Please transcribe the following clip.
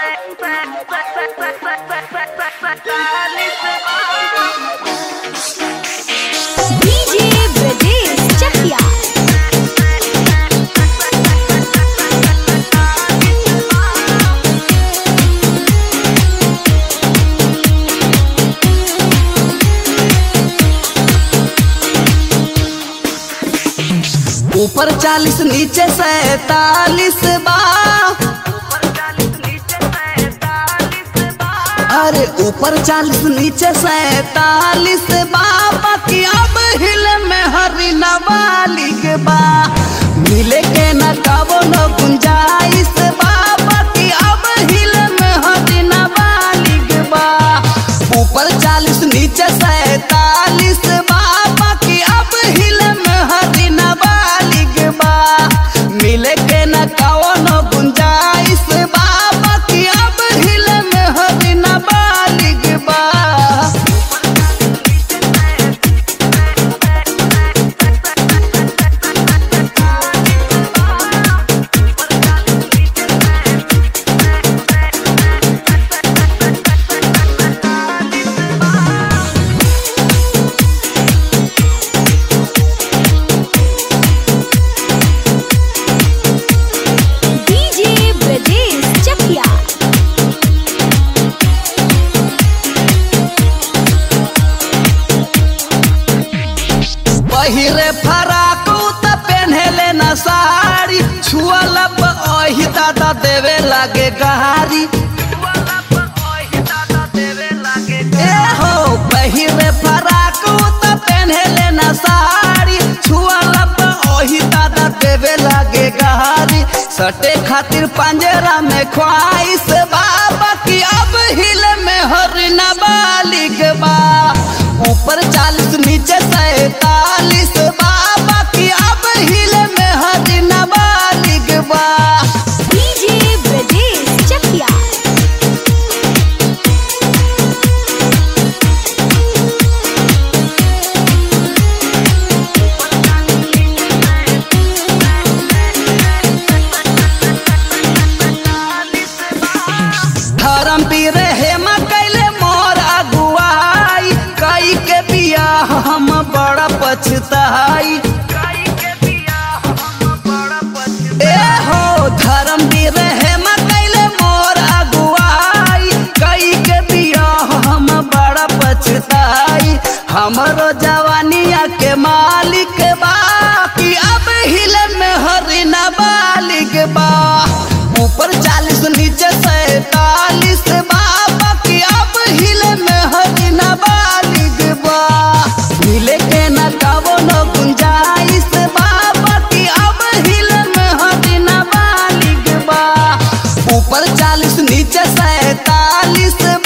DJ Brajesh चकिया। ऊपर 40 नीचे 47 बा। अरे ऊपर 40 नीचे 47 बा। बाकी अब हिल में हरी नाबालिग बा। मिले के न कबो न गुंजाइश बा। बाकी अब हिल में हरी नाबालिग बा। ऊपर 40 नीचे 47 बा। बाकी अब हिल में हरी नाबालिग बा। मिले के न कवनो गुंजाइश बा। बाकी अब हिल में हरी नाबालिग बा। डीजे ब्रजेश चकिया। पहिरे फराक त पेन्हेले न साड़ी। छुअलब ओही दादा देवे लागे गहारी। ए हो पहिरे फराक त पेन्हेले न साड़ी। छुअलब ओही दादा देवे लागे गहारी। सटे खातिर पंजरा में ख्वाइश बा। बाकी अब हिल में हरी नाबालिग बा। ऊपर 40 नीचे 47 बा। बाकी अब हिल में हरी नाबालिग बा। डीजे ब्रजेश चकिया। धर्म पीर हेमा कैले मोर अगुआई। कई के बियाह हम बड़ा पछताई। ए हो धर्म पीर हेमा कैले मोर अगुआई। कई के बियाह हम बड़ा पछताई। हमरो जवानिया के मालिक बा। कि अब हिल में हरी नाबालिग बा। ऊपर 40 नीचे 47 बा। बाकी अब हिल में हरी नाबालिग बा। मिले के न कबो न गुंजाइश बा। बाकी अब हिल में हरी नाबालिग बा। ऊपर 40 नीचे 47